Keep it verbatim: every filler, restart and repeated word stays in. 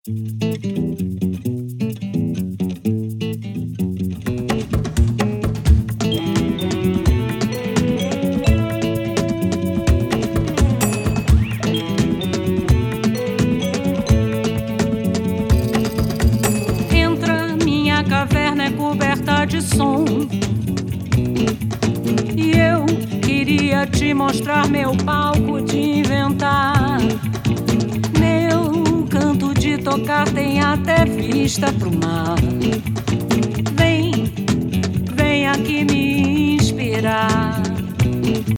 Entra, minha caverna é coberta de som, e eu queria te mostrar meu palco de inventar. Meu canto de tocar tem até vista pro mar. Vem, vem aqui me inspirar.